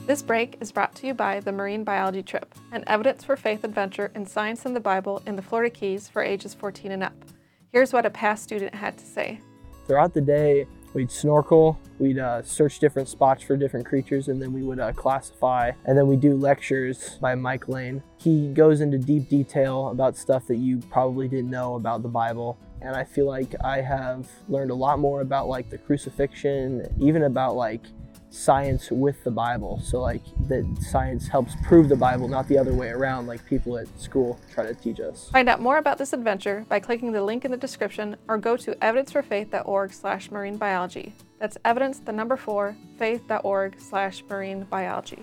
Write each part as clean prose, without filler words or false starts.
This break is brought to you by the Marine Biology Trip, an evidence for faith adventure in science and the Bible in the Florida Keys for ages 14 and up. Here's what a past student had to say. Throughout the day, we'd snorkel, we'd search different spots for different creatures, and then we would classify. And then we do lectures by Mike Lane. He goes into deep detail about stuff that you probably didn't know about the Bible. And I feel like I have learned a lot more about like the crucifixion, even about like science with the Bible. So like that science helps prove the Bible, not the other way around like people at school try to teach us. Find out more about this adventure by clicking the link in the description or go to evidenceforfaith.org/marinebiology. That's evidence, the number 4, faith.org/marinebiology.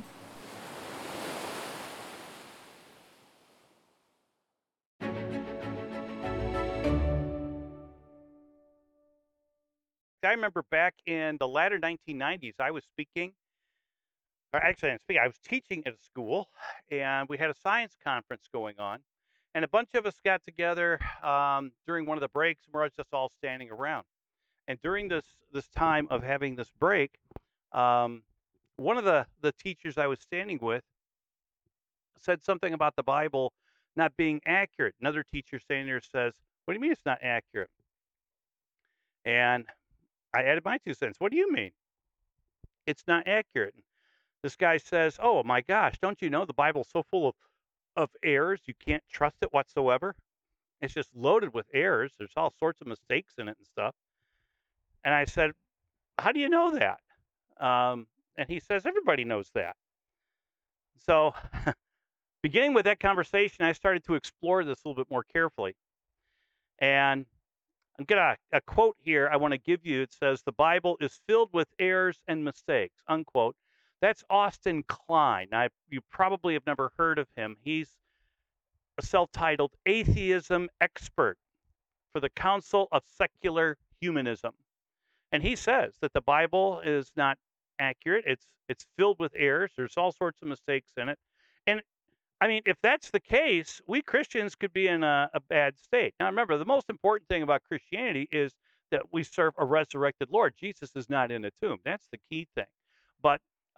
I remember back in the latter 1990s, I was speaking, or actually, I was teaching at a school, and we had a science conference going on, and a bunch of us got together during one of the breaks, and we're just all standing around. And during this time of having this break, one of the teachers I was standing with said something about the Bible not being accurate. Another teacher standing there says, "What do you mean it's not accurate?" And I added my 2 cents. "What do you mean it's not accurate?" This guy says, "Oh my gosh, don't you know the Bible's so full of errors, you can't trust it whatsoever? It's just loaded with errors. There's all sorts of mistakes in it and stuff." And I said, "How do you know that?" And he says, "Everybody knows that." So beginning with that conversation, I started to explore this a little bit more carefully. And I've got a quote here I want to give you. It says, "The Bible is filled with errors and mistakes," unquote. That's Austin Klein. You probably have never heard of him. He's a self-titled atheism expert for the Council of Secular Humanism. And he says that the Bible is not accurate. It's filled with errors. There's all sorts of mistakes in it. And I mean, if that's the case, we Christians could be in a bad state. Now, remember, the most important thing about Christianity is that we serve a resurrected Lord. Jesus is not in a tomb. That's the key thing. But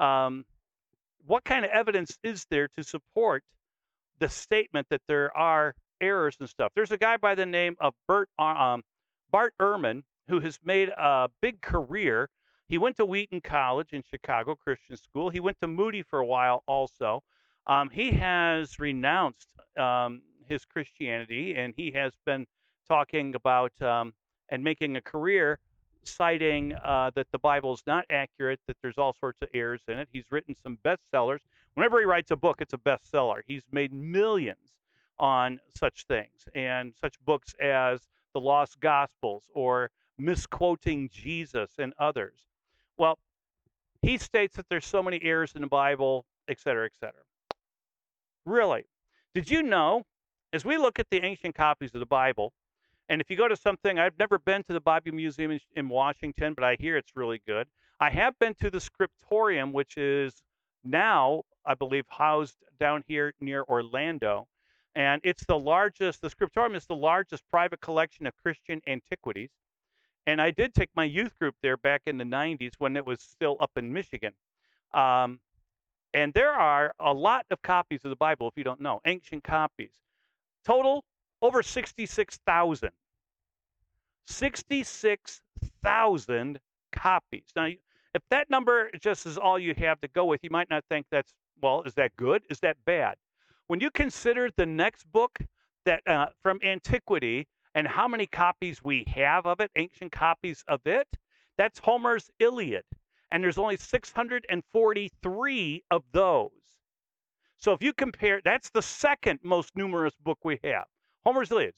what kind of evidence is there to support the statement that there are errors and stuff? There's a guy by the name of Bart Ehrman who has made a big career. He went to Wheaton College in Chicago, Christian school. He went to Moody for a while also. He has renounced his Christianity, and he has been talking about and making a career citing that the Bible is not accurate, that there's all sorts of errors in it. He's written some bestsellers. Whenever he writes a book, it's a bestseller. He's made millions on such things, and such books as The Lost Gospels or Misquoting Jesus and others. Well, he states that there's so many errors in the Bible, et cetera, et cetera. Really? Did you know, as we look at the ancient copies of the Bible, and if you go to something, I've never been to the Bible Museum in Washington, but I hear it's really good. I have been to the Scriptorium, which is now, I believe, housed down here near Orlando. And the Scriptorium is the largest private collection of Christian antiquities. And I did take my youth group there back in the 90s when it was still up in Michigan. And there are a lot of copies of the Bible, if you don't know, ancient copies. Total, over 66,000. 66,000 copies. Now, if that number just is all you have to go with, you might not think is that good? Is that bad? When you consider the next book that from antiquity and how many copies we have of it, ancient copies of it, that's Homer's Iliad. And there's only 643 of those. So if you compare, that's the second most numerous book we have. Homer's Iliad,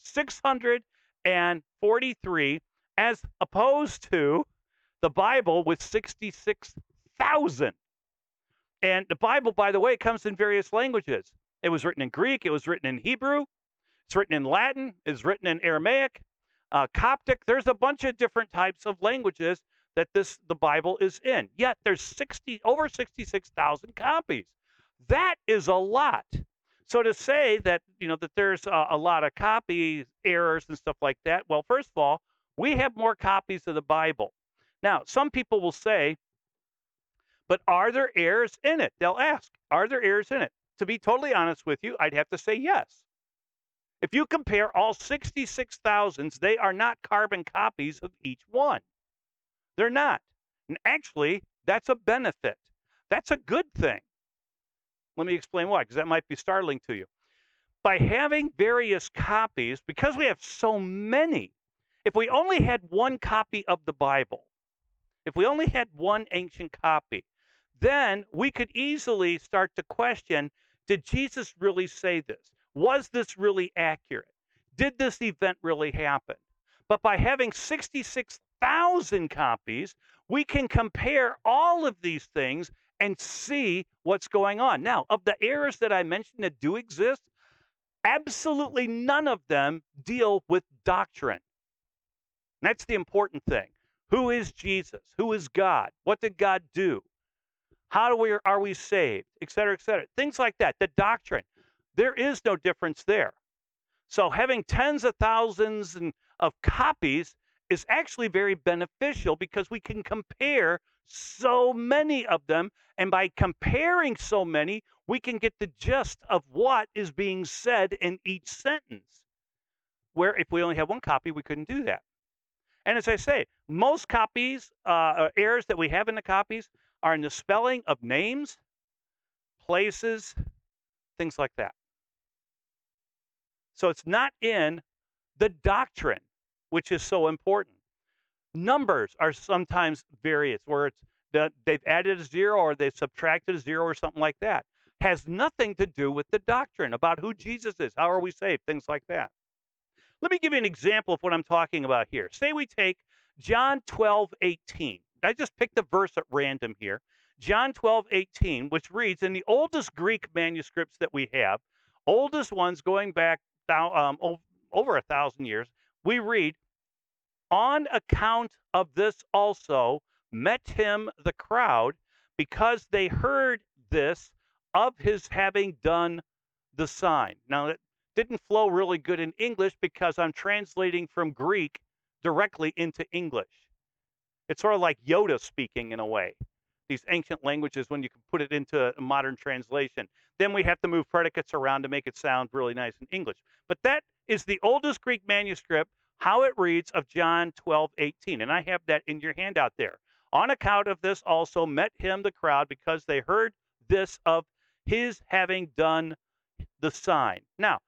643, as opposed to the Bible with 66,000. And the Bible, by the way, comes in various languages. It was written in Greek. It was written in Hebrew. It's written in Latin. It's written in Aramaic, Coptic. There's a bunch of different types of languages that the Bible is in. Yet there's over 66,000 copies. That is a lot. So to say that that there's a lot of copy errors and stuff like that, well, first of all, we have more copies of the Bible. Now, some people will say, But are there errors in it? They'll ask, are there errors in it? To be totally honest with you, I'd have to say yes. If you compare all 66 thousands, they are not carbon copies of each one. They're not. And actually, that's a benefit. That's a good thing. Let me explain why, because that might be startling to you. By having various copies, because we have so many, if we only had one copy of the Bible, if we only had one ancient copy, then we could easily start to question, did Jesus really say this? Was this really accurate? Did this event really happen? But by having 66,000 copies, we can compare all of these things and see what's going on. Now, of the errors that I mentioned that do exist, absolutely none of them deal with doctrine. That's the important thing. Who is Jesus? Who is God? What did God do? How are we saved? Et cetera, et cetera. Things like that. The doctrine. There is no difference there. So having tens of thousands of copies is actually very beneficial because we can compare so many of them. And by comparing so many, we can get the gist of what is being said in each sentence. Where if we only have one copy, we couldn't do that. And as I say, most copies, errors that we have in the copies are in the spelling of names, places, things like that. So it's not in the doctrine, which is so important. Numbers are sometimes various, where it's they've added a zero or they've subtracted a zero or something like that. Has nothing to do with the doctrine about who Jesus is, how are we saved, things like that. Let me give you an example of what I'm talking about here. Say we take John 12:18. I just picked a verse at random here. John 12:18, which reads in the oldest Greek manuscripts that we have, oldest ones going back over 1,000 years, we read, on account of this also met him the crowd, because they heard this of his having done the sign. Now, that didn't flow really good in English because I'm translating from Greek directly into English. It's sort of like Yoda speaking in a way. These ancient languages, when you can put it into a modern translation, then we have to move predicates around to make it sound really nice in English. But that is the oldest Greek manuscript, how it reads of John 12:18. And I have that in your handout there. On account of this also met him the crowd, because they heard this of his having done the sign. Now,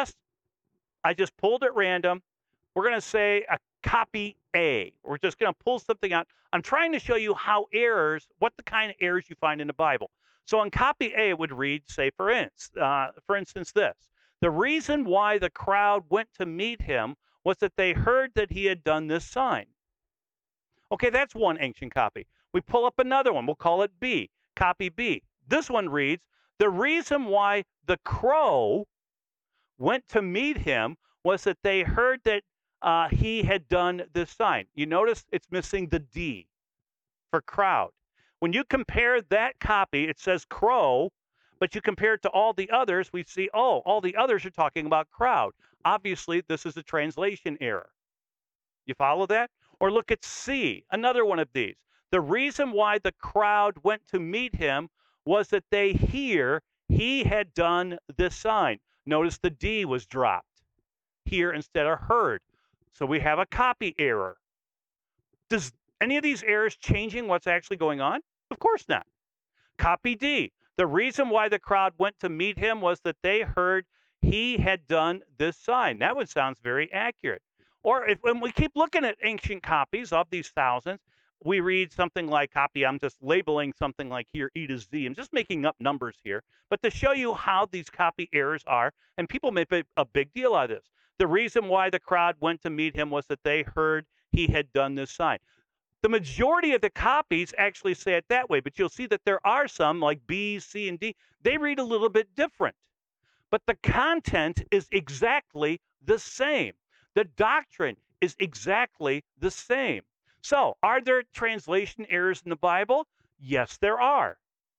I just pulled at random. We're going to say a copy A. We're just going to pull something out. I'm trying to show you how what the kind of errors you find in the Bible. So on copy A, it would read, say, for instance, this. The reason why the crowd went to meet him was that they heard that he had done this sign. Okay, that's one ancient copy. We pull up another one. We'll call it B, copy B. This one reads, the reason why the crow went to meet him was that they heard that he had done this sign. You notice it's missing the D for crowd. When you compare that copy, it says crow, but you compare it to all the others, we see, oh, all the others are talking about crowd. Obviously, this is a translation error. You follow that? Or look at C, another one of these. The reason why the crowd went to meet him was that they hear he had done this sign. Notice the D was dropped here instead of heard. So we have a copy error. Does any of these errors changing what's actually going on? Of course not. Copy D. The reason why the crowd went to meet him was that they heard he had done this sign. That one sounds very accurate. Or when we keep looking at ancient copies of these thousands, we read something like copy. I'm just labeling something like here E to Z. I'm just making up numbers here. But to show you how these copy errors are, and people make a big deal out of this. The reason why the crowd went to meet him was that they heard he had done this sign. The majority of the copies actually say it that way, but you'll see that there are some like B, C, and D. They read a little bit different. But the content is exactly the same. The doctrine is exactly the same. So, are there translation errors in the Bible? Yes, there are.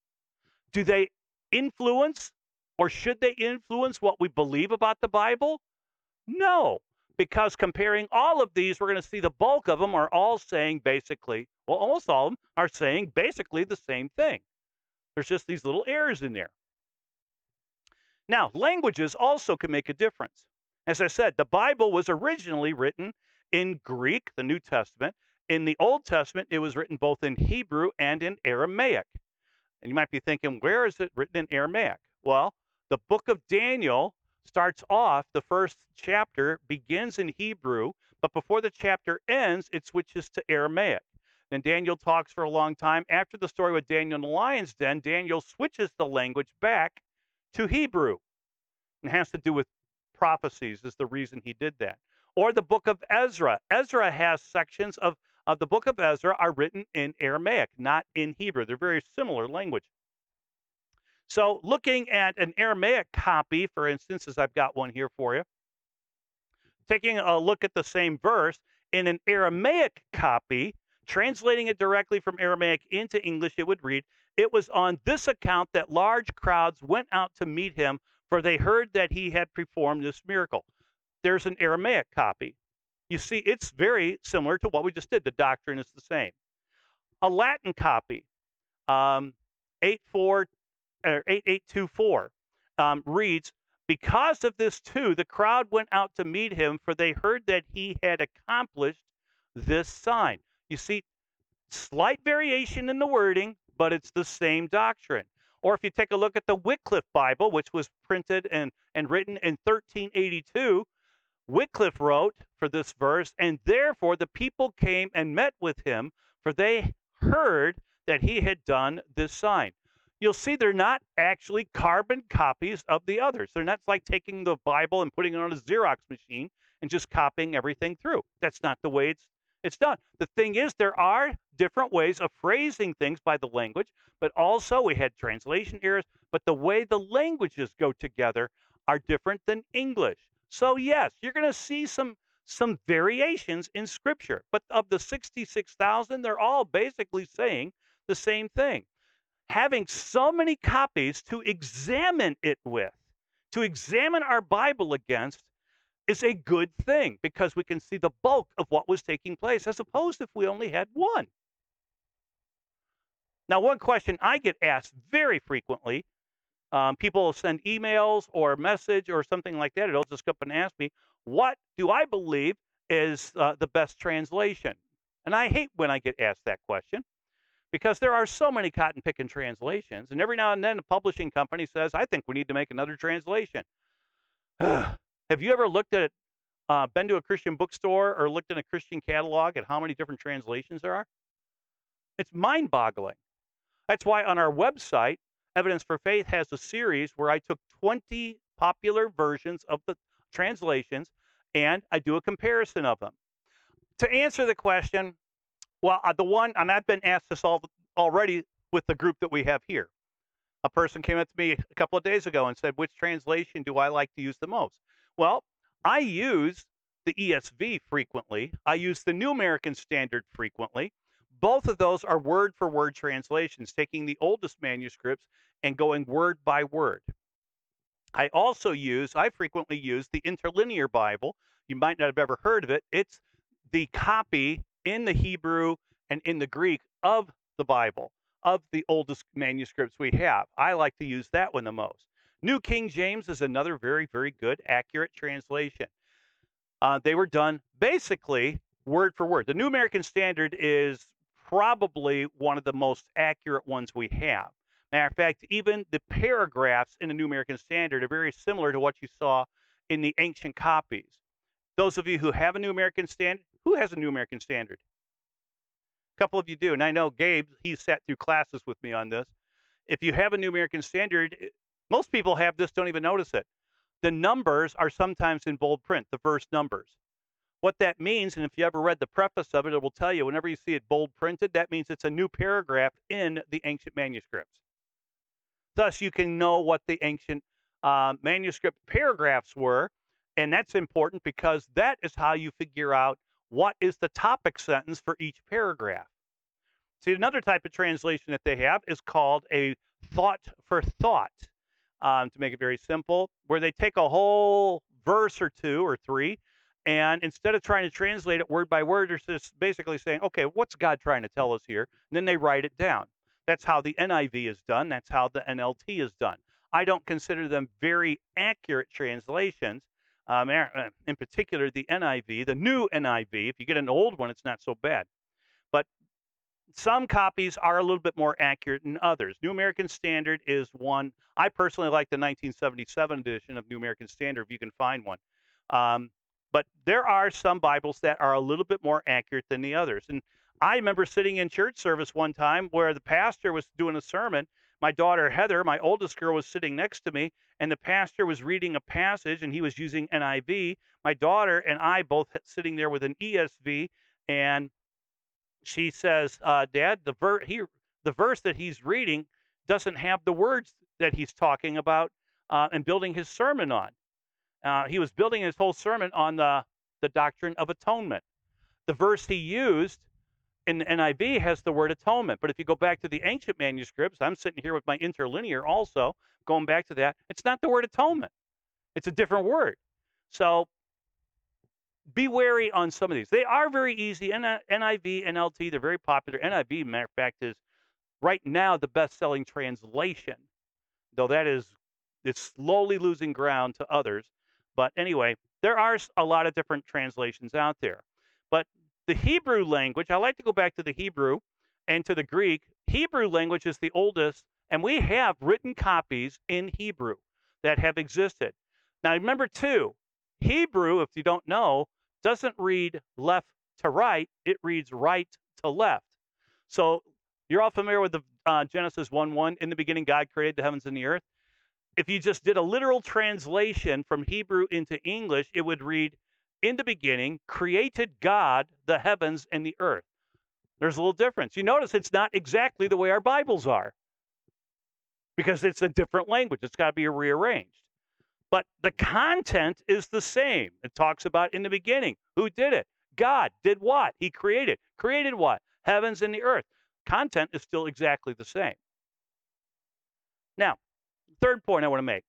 Do they influence, or should they influence what we believe about the Bible? No, because comparing all of these, we're going to see the bulk of them are all saying basically, well, almost all of them are saying basically the same thing. There's just these little errors in there. Now, languages also can make a difference. As I said, the Bible was originally written in Greek, the New Testament. In the Old Testament, it was written both in Hebrew and in Aramaic. And you might be thinking, where is it written in Aramaic? Well, the book of Daniel starts off, the first chapter begins in Hebrew, but before the chapter ends, it switches to Aramaic. Then Daniel talks for a long time. After the story with Daniel in the lion's den, Daniel switches the language back to Hebrew. It has to do with prophecies is the reason he did that. Or the book of Ezra. Ezra has sections of the book of Ezra are written in Aramaic, not in Hebrew. They're very similar language. So looking at an Aramaic copy, for instance, as I've got one here for you, taking a look at the same verse, in an Aramaic copy, translating it directly from Aramaic into English, it would read, "It was on this account that large crowds went out to meet him, for they heard that he had performed this miracle." There's an Aramaic copy. You see, it's very similar to what we just did. The doctrine is the same. A Latin copy, 8824, reads, "Because of this too, the crowd went out to meet him, for they heard that he had accomplished this sign." You see, slight variation in the wording, but it's the same doctrine. Or if you take a look at the Wycliffe Bible, which was printed and written in 1382, Wycliffe wrote for this verse, "And therefore the people came and met with him, for they heard that he had done this sign." You'll see they're not actually carbon copies of the others. They're not like taking the Bible and putting it on a Xerox machine and just copying everything through. That's not the way it's done. The thing is, there are different ways of phrasing things by the language, but also we had translation errors, but the way the languages go together are different than English. So yes, you're going to see some variations in Scripture, but of the 66,000, they're all basically saying the same thing. Having so many copies to examine it with, to examine our Bible against, is a good thing because we can see the bulk of what was taking place, as opposed to if we only had one. Now, one question I get asked very frequently, people will send emails or a message or something like that. It'll just come up and ask me, what do I believe is the best translation? And I hate when I get asked that question because there are so many cotton-picking translations. And every now and then a publishing company says, I think we need to make another translation. Have you ever looked at, been to a Christian bookstore or looked in a Christian catalog at how many different translations there are? It's mind-boggling. That's why on our website, Evidence for Faith has a series where I took 20 popular versions of the translations and I do a comparison of them. To answer the question, well, the one, and I've been asked this already with the group that we have here. A person came up to me a couple of days ago and said, which translation do I like to use the most? Well, I use the ESV frequently. I use the New American Standard frequently. Both of those are word-for-word translations, taking the oldest manuscripts and going word by word. I frequently use the Interlinear Bible. You might not have ever heard of it. It's the copy in the Hebrew and in the Greek of the Bible, of the oldest manuscripts we have. I like to use that one the most. New King James is another very, very good, accurate translation. They were done basically word for word. The New American Standard is probably one of the most accurate ones we have. Matter of fact, even the paragraphs in the New American Standard are very similar to what you saw in the ancient copies. Those of you who have a New American Standard, who has a New American Standard? A couple of you do, and I know Gabe, he sat through classes with me on this. If you have a New American Standard, most people have this, don't even notice it. The numbers are sometimes in bold print, the verse numbers. What that means, and if you ever read the preface of it, it will tell you whenever you see it bold printed, that means it's a new paragraph in the ancient manuscripts. Thus, you can know what the ancient manuscript paragraphs were, and that's important because that is how you figure out what is the topic sentence for each paragraph. See, another type of translation that they have is called a thought for thought, to make it very simple, where they take a whole verse or two or three, And instead of trying to translate it word by word, they're just basically saying, okay, what's God trying to tell us here? And then they write it down. That's how the NIV is done. That's how the NLT is done. I don't consider them very accurate translations. In particular, the NIV, the new NIV. If you get an old one, it's not so bad. But some copies are a little bit more accurate than others. New American Standard is one. I personally like the 1977 edition of New American Standard, if you can find one. But there are some Bibles that are a little bit more accurate than the others. And I remember sitting in church service one time where the pastor was doing a sermon. My daughter, Heather, my oldest girl, was sitting next to me, and the pastor was reading a passage, and he was using NIV. My daughter and I both sitting there with an ESV, and she says, Dad, the verse that he's reading doesn't have the words that he's talking about and building his sermon on. He was building his whole sermon on the doctrine of atonement. The verse he used in the NIV has the word atonement. But if you go back to the ancient manuscripts, I'm sitting here with my interlinear also, going back to that, it's not the word atonement. It's a different word. So be wary on some of these. They are very easy. NIV, NLT, they're very popular. NIV, matter of fact, is right now the best-selling translation, though it's slowly losing ground to others. But anyway, there are a lot of different translations out there. But the Hebrew language, I like to go back to the Hebrew and to the Greek. Hebrew language is the oldest, and we have written copies in Hebrew that have existed. Now, remember, too, Hebrew, if you don't know, doesn't read left to right. It reads right to left. So you're all familiar with the Genesis 1:1. In the beginning, God created the heavens and the earth. If you just did a literal translation from Hebrew into English, it would read, in the beginning, created God the heavens and the earth. There's a little difference. You notice it's not exactly the way our Bibles are because it's a different language. It's got to be rearranged. But the content is the same. It talks about in the beginning. Who did it? God did what? He created. Created what? Heavens and the earth. Content is still exactly the same. Now, third point I want to make.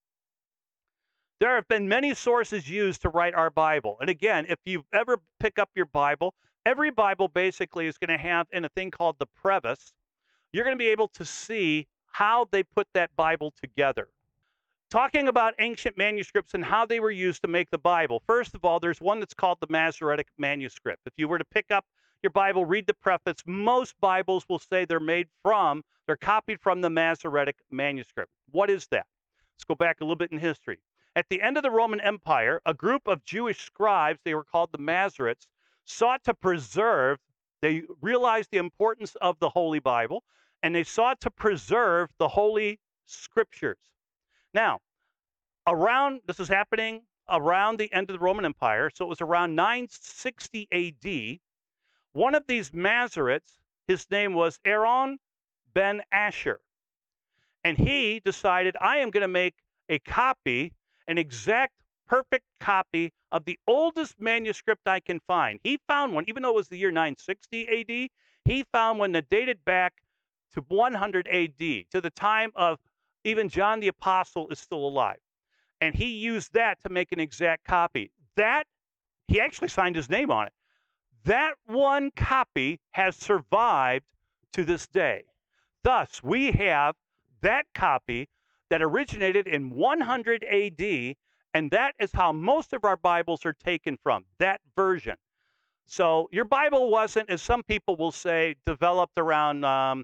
There have been many sources used to write our Bible. And again, if you ever pick up your Bible, every Bible basically is going to have in a thing called the preface, you're going to be able to see how they put that Bible together. Talking about ancient manuscripts and how they were used to make the Bible. First of all, there's one that's called the Masoretic manuscript. If you were to pick up your Bible, read the preface, most Bibles will say they're copied from the Masoretic manuscript. What is that? Let's go back a little bit in history. At the end of the Roman Empire, a group of Jewish scribes, they were called the Masoretes, sought to preserve, they realized the importance of the Holy Bible, and they sought to preserve the Holy Scriptures. Now, this is happening around the end of the Roman Empire, so it was around 960 AD. One of these Masoretes, his name was Aaron ben Asher, and he decided, I am going to make a copy, an exact, perfect copy of the oldest manuscript I can find. He found one, even though it was the year 960 AD, he found one that dated back to 100 AD, to the time of even John the Apostle is still alive. And he used that to make an exact copy. He actually signed his name on it. That one copy has survived to this day. Thus, we have that copy that originated in 100 AD, and that is how most of our Bibles are taken from, that version. So your Bible wasn't, as some people will say, developed around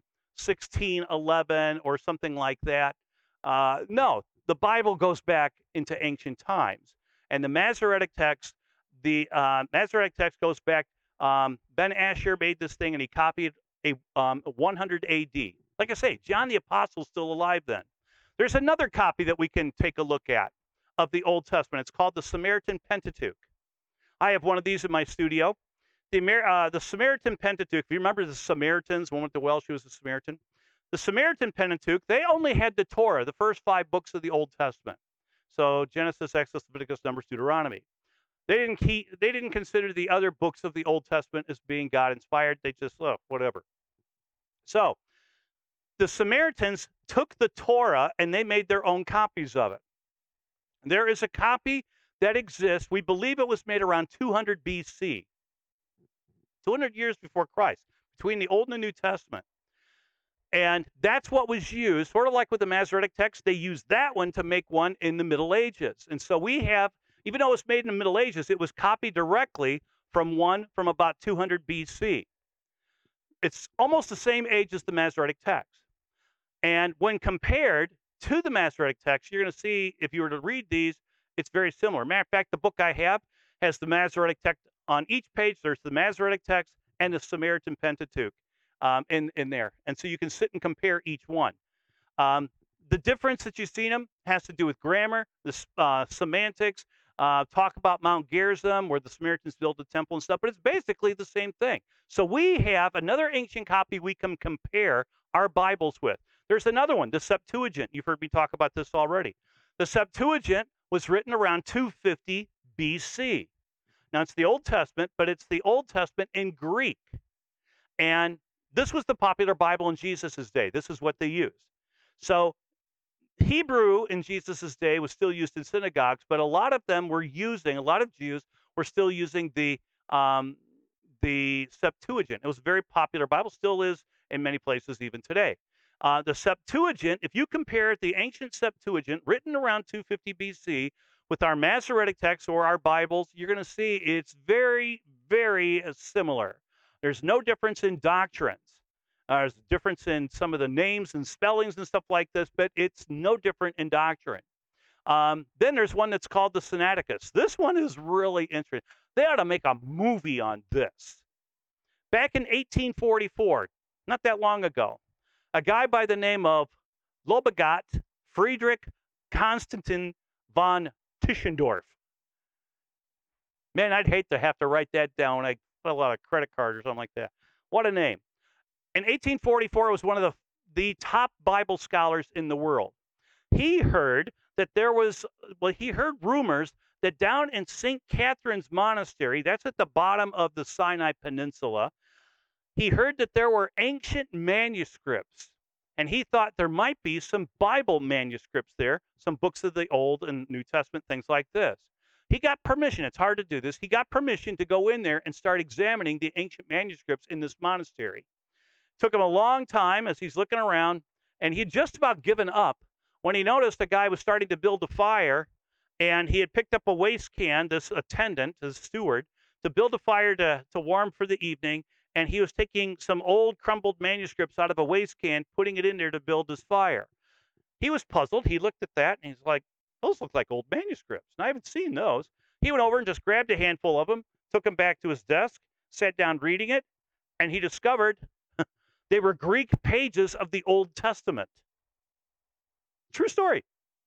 1611 or something like that. No, the Bible goes back into ancient times. And the Masoretic text, goes back, Ben Asher made this thing and he copied a 100 AD. Like I say, John the Apostle's still alive then. There's another copy that we can take a look at of the Old Testament. It's called the Samaritan Pentateuch. I have one of these in my studio. The Samaritan Pentateuch, if you remember the Samaritans, one with the Welsh who was a Samaritan. The Samaritan Pentateuch, they only had the Torah, the first 5 books of the Old Testament. So Genesis, Exodus, Leviticus, Numbers, Deuteronomy. They didn't consider the other books of the Old Testament as being God-inspired. They just, whatever. So the Samaritans took the Torah and they made their own copies of it. There is a copy that exists. We believe it was made around 200 BC, 200 years before Christ, between the Old and the New Testament. And that's what was used, sort of like with the Masoretic text, they used that one to make one in the Middle Ages. And so we have, even though it was made in the Middle Ages, it was copied directly from one from about 200 BC. It's almost the same age as the Masoretic text. And when compared to the Masoretic text, you're going to see, if you were to read these, it's very similar. Matter of fact, the book I have has the Masoretic text on each page. There's the Masoretic text and the Samaritan Pentateuch in there. And so you can sit and compare each one. The difference that you see in them has to do with grammar, the semantics, talk about Mount Gerizim, where the Samaritans built the temple and stuff, but it's basically the same thing. So we have another ancient copy we can compare our Bibles with. There's another one, the Septuagint. You've heard me talk about this already. The Septuagint was written around 250 BC. Now, it's the Old Testament, but it's the Old Testament in Greek. And this was the popular Bible in Jesus' day. This is what they used. So Hebrew in Jesus' day was still used in synagogues, but a lot of Jews were still using the Septuagint. It was a very popular Bible, still is in many places even today. The Septuagint, if you compare the ancient Septuagint written around 250 BC with our Masoretic text or our Bibles, you're going to see it's very, very similar. There's no difference in doctrines. There's a difference in some of the names and spellings and stuff like this, but it's no different in doctrine. Then there's one that's called the Sinaiticus. This one is really interesting. They ought to make a movie on this. Back in 1844, not that long ago, a guy by the name of Lobegat Friedrich Konstantin von Tischendorf. Man, I'd hate to have to write that down when I fill out a credit card or something like that. What a name. In 1844, was one of the top Bible scholars in the world. He heard that he heard rumors that down in St. Catherine's Monastery, that's at the bottom of the Sinai Peninsula, he heard that there were ancient manuscripts, and he thought there might be some Bible manuscripts there, some books of the Old and New Testament, things like this. He got permission. It's hard to do this. He got permission to go in there and start examining the ancient manuscripts in this monastery. Took him a long time as he's looking around, and he had just about given up when he noticed a guy was starting to build a fire, and he had picked up a waste can, this attendant, his steward, to build a fire to warm for the evening, and he was taking some old crumbled manuscripts out of a waste can, putting it in there to build his fire. He was puzzled. He looked at that, and he's like, those look like old manuscripts, and I haven't seen those. He went over and just grabbed a handful of them, took them back to his desk, sat down reading it, and he discovered they were Greek pages of the Old Testament. True story.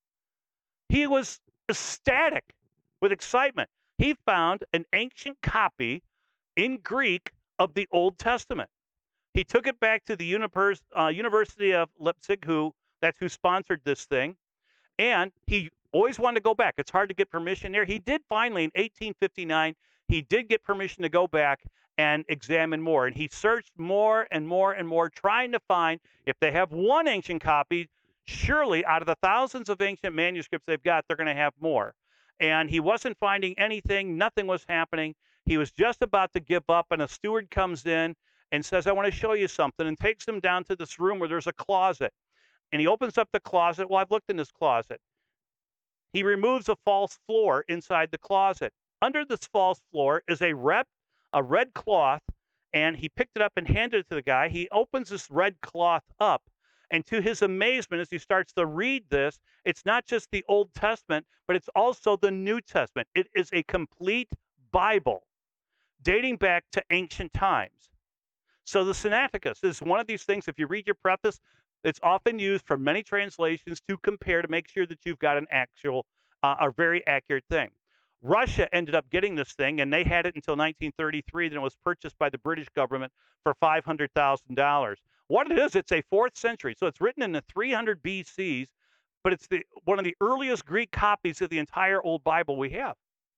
He was ecstatic with excitement. He found an ancient copy in Greek of the Old Testament. He took it back to the University of Leipzig, that's who sponsored this thing, and he always wanted to go back. It's hard to get permission there. He did finally in 1859. He did get permission to go back and examine more. And he searched more and more and more, trying to find if they have one ancient copy, surely out of the thousands of ancient manuscripts they've got, they're going to have more. And he wasn't finding anything. Nothing was happening. He was just about to give up, and a steward comes in and says, I want to show you something, and takes him down to this room where there's a closet. And he opens up the closet. Well, I've looked in this closet. He removes a false floor inside the closet. Under this false floor is a red cloth, and he picked it up and handed it to the guy. He opens this red cloth up, and to his amazement, as he starts to read this, it's not just the Old Testament, but it's also the New Testament. It is a complete Bible dating back to ancient times. So the Sinaiticus is one of these things, if you read your preface, it's often used for many translations to compare to make sure that you've got an actual, a very accurate thing. Russia ended up getting this thing, and they had it until 1933. Then it was purchased by the British government for $500,000. What it is, it's a 4th century. So it's written in the 300 BCs, but it's one of the earliest Greek copies of the entire Old Bible we have.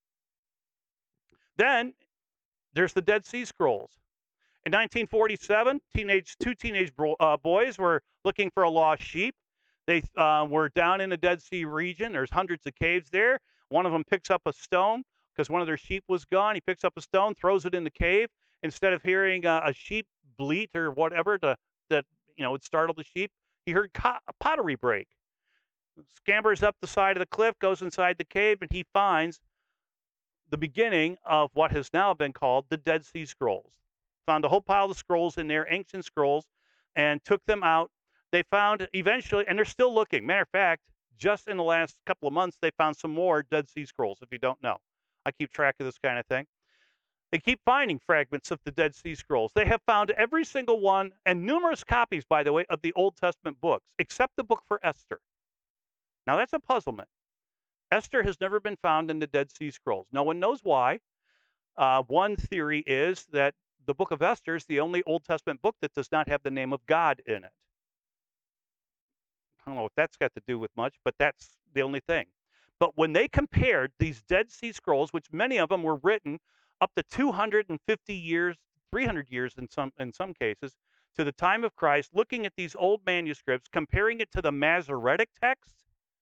Then there's the Dead Sea Scrolls. In 1947, two teenage boys were looking for a lost sheep. They were down in the Dead Sea region. There's hundreds of caves there. One of them picks up a stone because one of their sheep was gone. He picks up a stone, throws it in the cave. Instead of hearing a sheep bleat or whatever that would startle the sheep, he heard pottery break. Scampers up the side of the cliff, goes inside the cave, and he finds the beginning of what has now been called the Dead Sea Scrolls. Found a whole pile of scrolls in there, ancient scrolls, and took them out. They found eventually, and they're still looking. Matter of fact, just in the last couple of months, they found some more Dead Sea Scrolls, if you don't know. I keep track of this kind of thing. They keep finding fragments of the Dead Sea Scrolls. They have found every single one, and numerous copies, by the way, of the Old Testament books, except the book for Esther. Now, that's a puzzlement. Esther has never been found in the Dead Sea Scrolls. No one knows why. One theory is that the book of Esther is the only Old Testament book that does not have the name of God in it. I don't know what that's got to do with much, but that's the only thing. But when they compared these Dead Sea Scrolls, which many of them were written up to 250 years, 300 years in some cases, to the time of Christ, looking at these old manuscripts, comparing it to the Masoretic text,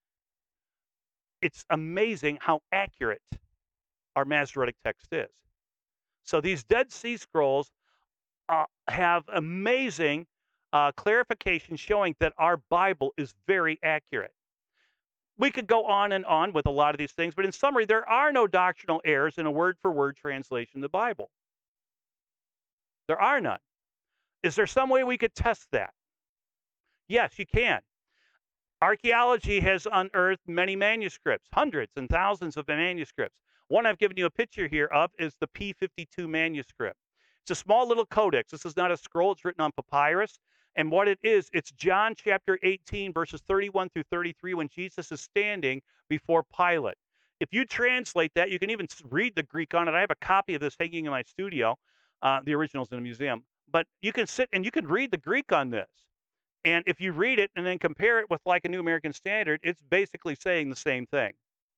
it's amazing how accurate our Masoretic text is. So these Dead Sea Scrolls have amazing clarification showing that our Bible is very accurate. We could go on and on with a lot of these things, but in summary, there are no doctrinal errors in a word-for-word translation of the Bible. There are none. Is there some way we could test that? Yes, you can. Archaeology has unearthed many manuscripts, hundreds and thousands of manuscripts. One I've given you a picture here of is the P52 manuscript. It's a small little codex. This is not a scroll. It's written on papyrus. And what it is, it's John chapter 18, verses 31 through 33, when Jesus is standing before Pilate. If you translate that, you can even read the Greek on it. I have a copy of this hanging in my studio. The original's in a museum. But you can sit and you can read the Greek on this. And if you read it and then compare it with like a New American Standard, it's basically saying the same thing.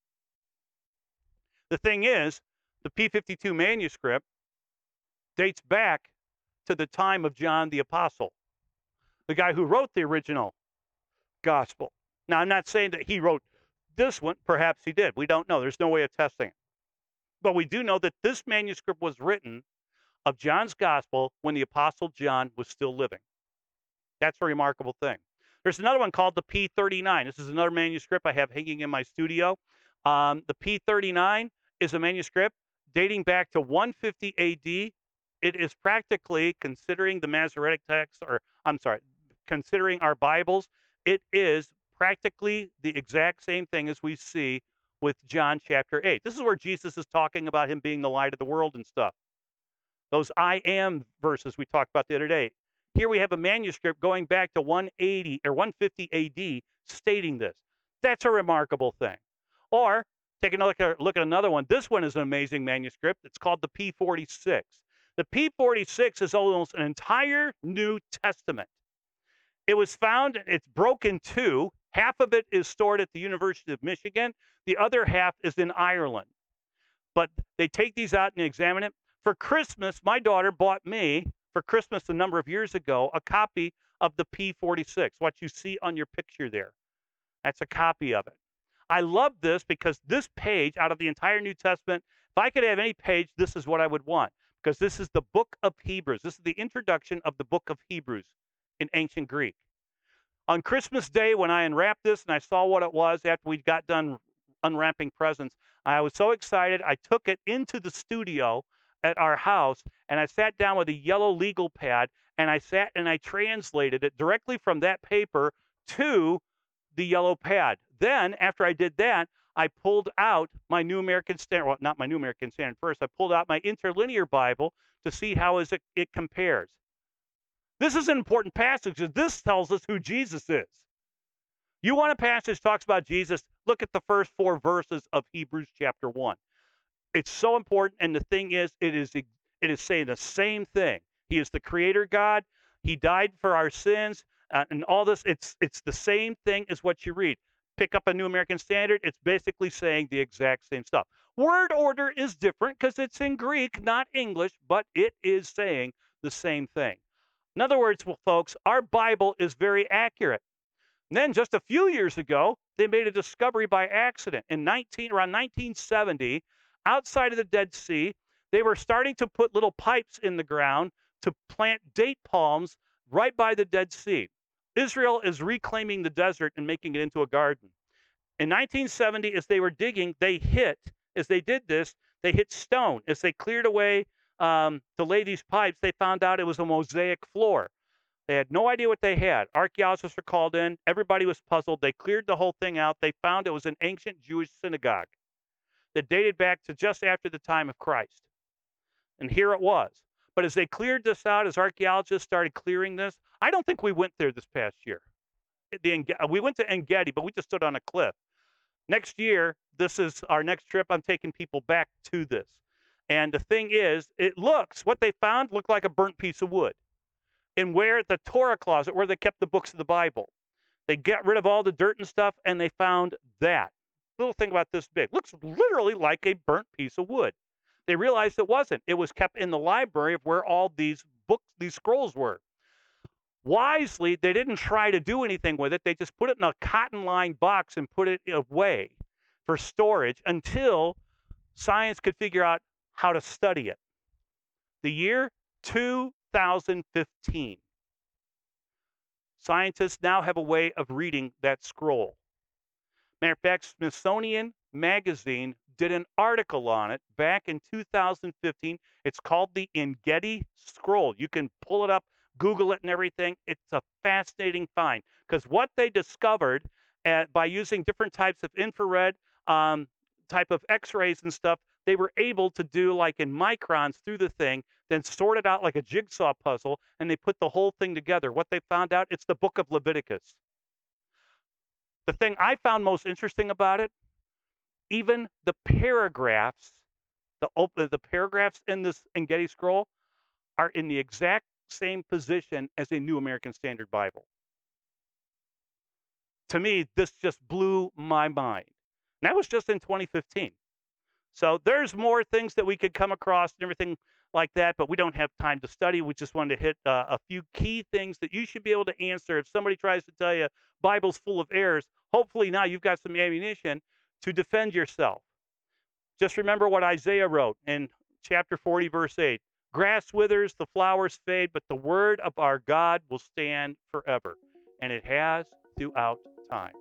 The thing is, the P52 manuscript dates back to the time of John the Apostle, the guy who wrote the original gospel. Now, I'm not saying that he wrote this one. Perhaps he did. We don't know. There's no way of testing it. But we do know that this manuscript was written of John's gospel when the Apostle John was still living. That's a remarkable thing. There's another one called the P39. This is another manuscript I have hanging in my studio. The P39 is a manuscript dating back to 150 AD. It is practically, considering the Masoretic text, considering our Bibles, it is practically the exact same thing as we see with John chapter 8. This is where Jesus is talking about him being the light of the world and stuff. Those I am verses we talked about the other day. Here we have a manuscript going back to 180 or 150 AD stating this. That's a remarkable thing. Or take another look at another one. This one is an amazing manuscript. It's called the P46. The P46 is almost an entire New Testament. It was found, it's broken two. Half of it is stored at the University of Michigan. The other half is in Ireland. But they take these out and examine it. For Christmas, my daughter bought me, for Christmas a number of years ago, a copy of the P46, what you see on your picture there. That's a copy of it. I love this because this page out of the entire New Testament, if I could have any page, this is what I would want, because this is the book of Hebrews. This is the introduction of the book of Hebrews in ancient Greek. On Christmas Day, when I unwrapped this and I saw what it was after we got done unwrapping presents, I was so excited. I took it into the studio at our house, and I sat down with a yellow legal pad, and I sat and I translated it directly from that paper to the yellow pad. Then, after I did that, I pulled out my New American Standard, well, not my New American Standard first, I pulled out my Interlinear Bible to see how it compares. This is an important passage, because this tells us who Jesus is. You want a passage that talks about Jesus, look at the first 4 verses of Hebrews chapter 1. It's so important, and the thing is, it is saying the same thing. He is the creator God. He died for our sins, and all this. It's the same thing as what you read. Pick up a New American Standard. It's basically saying the exact same stuff. Word order is different because it's in Greek, not English, but it is saying the same thing. In other words, well, folks, our Bible is very accurate. And then just a few years ago, they made a discovery by accident. Around 1970, outside of the Dead Sea, they were starting to put little pipes in the ground to plant date palms right by the Dead Sea. Israel is reclaiming the desert and making it into a garden. In 1970, as they were digging, as they did this, they hit stone. As they cleared away to lay these pipes, they found out it was a mosaic floor. They had no idea what they had. Archaeologists were called in. Everybody was puzzled. They cleared the whole thing out. They found it was an ancient Jewish synagogue that dated back to just after the time of Christ. And here it was. But as they cleared this out, as archaeologists started clearing this, I don't think we went there this past year. We went to En Gedi, but we just stood on a cliff. Next year, this is our next trip. I'm taking people back to this. And the thing is, what they found looked like a burnt piece of wood. And where the Torah closet, where they kept the books of the Bible, they got rid of all the dirt and stuff, and they found that. Little thing about this big. Looks literally like a burnt piece of wood. They realized it wasn't. It was kept in the library of where all these books, these scrolls were. Wisely, they didn't try to do anything with it. They just put it in a cotton-lined box and put it away for storage until science could figure out how to study it. The year 2015. Scientists now have a way of reading that scroll. Matter of fact, Smithsonian Magazine did an article on it back in 2015. It's called the En Gedi Scroll. You can pull it up, Google it and everything. It's a fascinating find because what they discovered by using different types of infrared type of x-rays and stuff, they were able to do like in microns through the thing, then sort it out like a jigsaw puzzle, and they put the whole thing together. What they found out, it's the book of Leviticus. The thing I found most interesting about it, even the paragraphs, the paragraphs in this En Gedi scroll are in the exact same position as a New American Standard Bible. To me, this just blew my mind. And that was just in 2015. So there's more things that we could come across and everything like that, but we don't have time to study. We just wanted to hit a few key things that you should be able to answer. If somebody tries to tell you Bible's full of errors, hopefully now you've got some ammunition to defend yourself. Just remember what Isaiah wrote in chapter 40, verse 8. Grass withers, the flowers fade, but the word of our God will stand forever. And it has throughout time.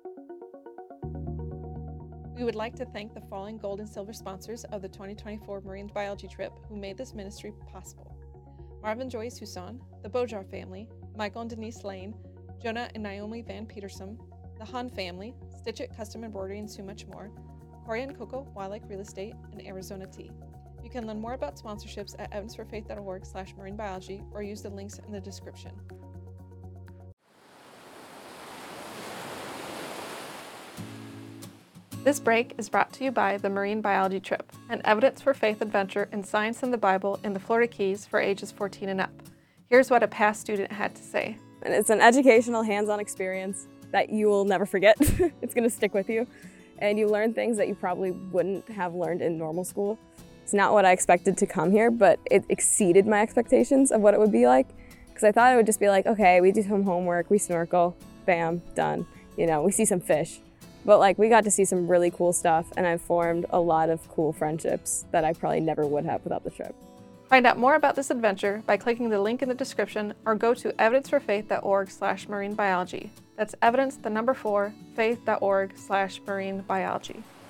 We would like to thank the following gold and silver sponsors of the 2024 Marine Biology trip who made this ministry possible: Marvin Joyce Huson, the Bojar family, Michael and Denise Lane, Jonah and Naomi Van Peterson, the Han family, Stitch It Custom Embroidery, and so much more, Corey and Coco, Wildlife Real Estate, and Arizona Tea. You can learn more about sponsorships at evidenceforfaith.org/marinebiology or use the links in the description. This break is brought to you by the Marine Biology Trip, an evidence for faith adventure in science and the Bible in the Florida Keys for ages 14 and up. Here's what a past student had to say. And it's an educational, hands-on experience that you will never forget. It's going to stick with you. And you learn things that you probably wouldn't have learned in normal school. It's not what I expected to come here, but it exceeded my expectations of what it would be like. Because I thought it would just be like, okay, we do some homework, we snorkel, bam, done. You know, we see some fish. But like, we got to see some really cool stuff, and I've formed a lot of cool friendships that I probably never would have without the trip. Find out more about this adventure by clicking the link in the description or go to evidenceforfaith.org/marinebiology. That's evidence, the number 4, faith.org/marinebiology.